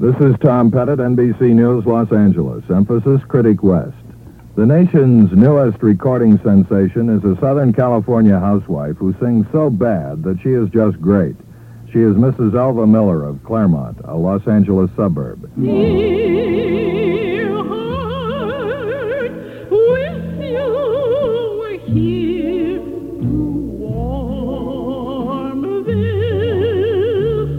This is Tom Pettit, NBC News, Los Angeles. Emphasis, Critic West. The nation's newest recording sensation is a Southern California housewife who sings so bad that she is just great. She is Mrs. Elva Miller of Claremont, a Los Angeles suburb. Dear heart, wish you were here to warm this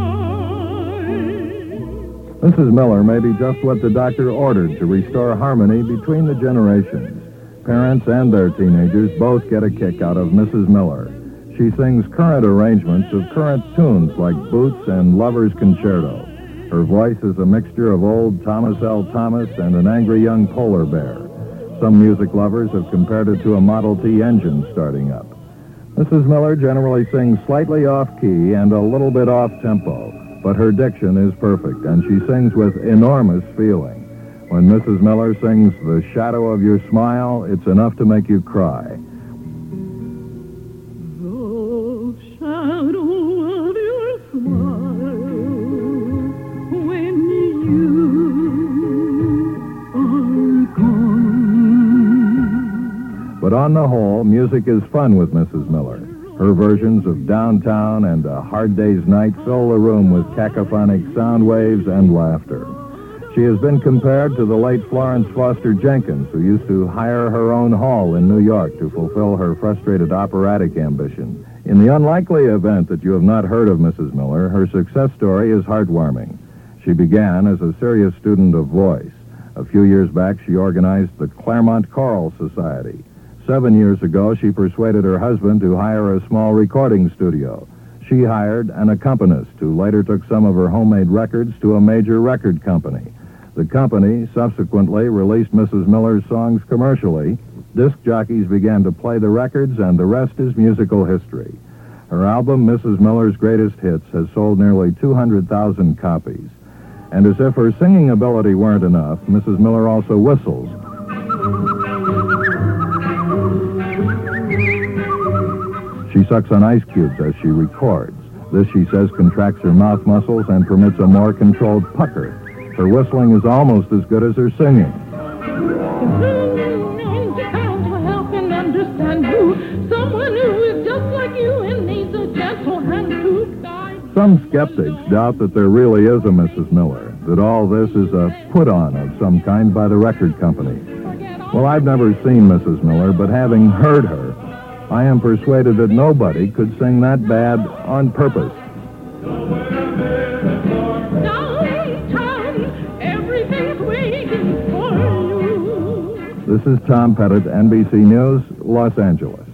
night. Mrs. Miller may be just what the doctor ordered to restore harmony between the generations. Parents and their teenagers both get a kick out of Mrs. Miller. She sings current arrangements of current tunes like Boots and Lover's Concerto. Her voice is a mixture of old Thomas L. Thomas and an angry young polar bear. Some music lovers have compared it to a Model T engine starting up. Mrs. Miller generally sings slightly off-key and a little bit off-tempo, but her diction is perfect, and she sings with enormous feeling. When Mrs. Miller sings The Shadow of Your Smile, it's enough to make you cry. But on the whole, music is fun with Mrs. Miller. Her versions of Downtown and A Hard Day's Night fill the room with cacophonic sound waves and laughter. She has been compared to the late Florence Foster Jenkins, who used to hire her own hall in New York to fulfill her frustrated operatic ambition. In the unlikely event that you have not heard of Mrs. Miller, her success story is heartwarming. She began as a serious student of voice. A few years back, she organized the Claremont Choral Society. 7 years ago, she persuaded her husband to hire a small recording studio. She hired an accompanist who later took some of her homemade records to a major record company. The company subsequently released Mrs. Miller's songs commercially. Disc jockeys began to play the records, and the rest is musical history. Her album, Mrs. Miller's Greatest Hits, has sold nearly 200,000 copies. And as if her singing ability weren't enough, Mrs. Miller also whistles. She sucks on ice cubes as she records. This, she says, contracts her mouth muscles and permits a more controlled pucker. Her whistling is almost as good as her singing. Some skeptics doubt that there really is a Mrs. Miller, that all this is a put-on of some kind by the record company. Well, I've never seen Mrs. Miller, but having heard her, I am persuaded that nobody could sing that bad on purpose. Downtown, everything's waiting for you. This is Tom Pettit, NBC News, Los Angeles.